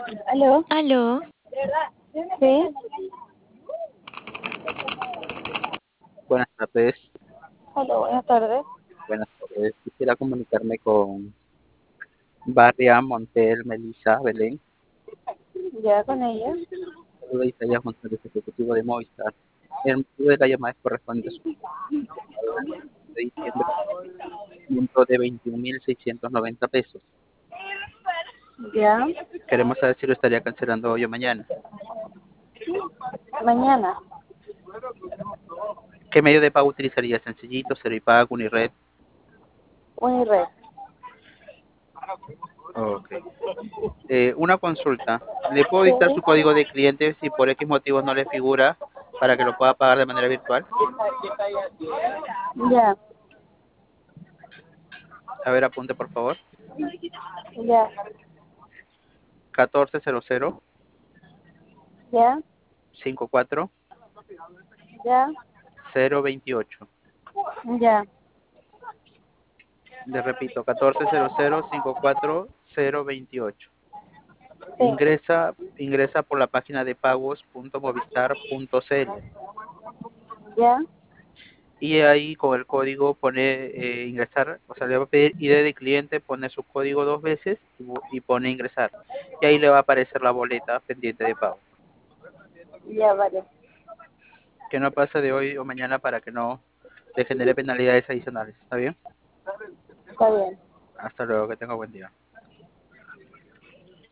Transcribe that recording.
¿Aló? Aló, ¿Sí? Buenas tardes. Hola, buenas tardes. Buenas tardes. Quisiera comunicarme con Barria, Montel, Melissa, Belén. ¿Ya con ella? Saluda Isaías González, ejecutivo de Movistar. El motivo de la llamada es correspondiente a su de diciembre, monto de 21.690 pesos. ¿Ya? Queremos saber si lo estaría cancelando hoy o mañana. Mañana. ¿Qué medio de pago utilizaría? ¿Sencillito, Servipago, Unired? Unired. Ok. Una consulta. ¿Le puedo Sí. dictar su código de cliente si por X motivos no le figura para que lo pueda pagar de manera virtual? Ya. A ver, apunte por favor. Ya. 1400 Ya. 54 Ya. 028. Ya. Le repito, 1400 54 028. Sí. Ingresa por la página de pagos.movistar.cl Ya. y ahí con el código pone ingresar, o sea, le va a pedir ID de cliente, pone su código dos veces y pone ingresar. Y ahí le va a aparecer la boleta pendiente de pago. Ya, vale. Que no pase de hoy o mañana para que no le genere penalidades adicionales. ¿Está bien? Está bien. Hasta luego, que tenga buen día.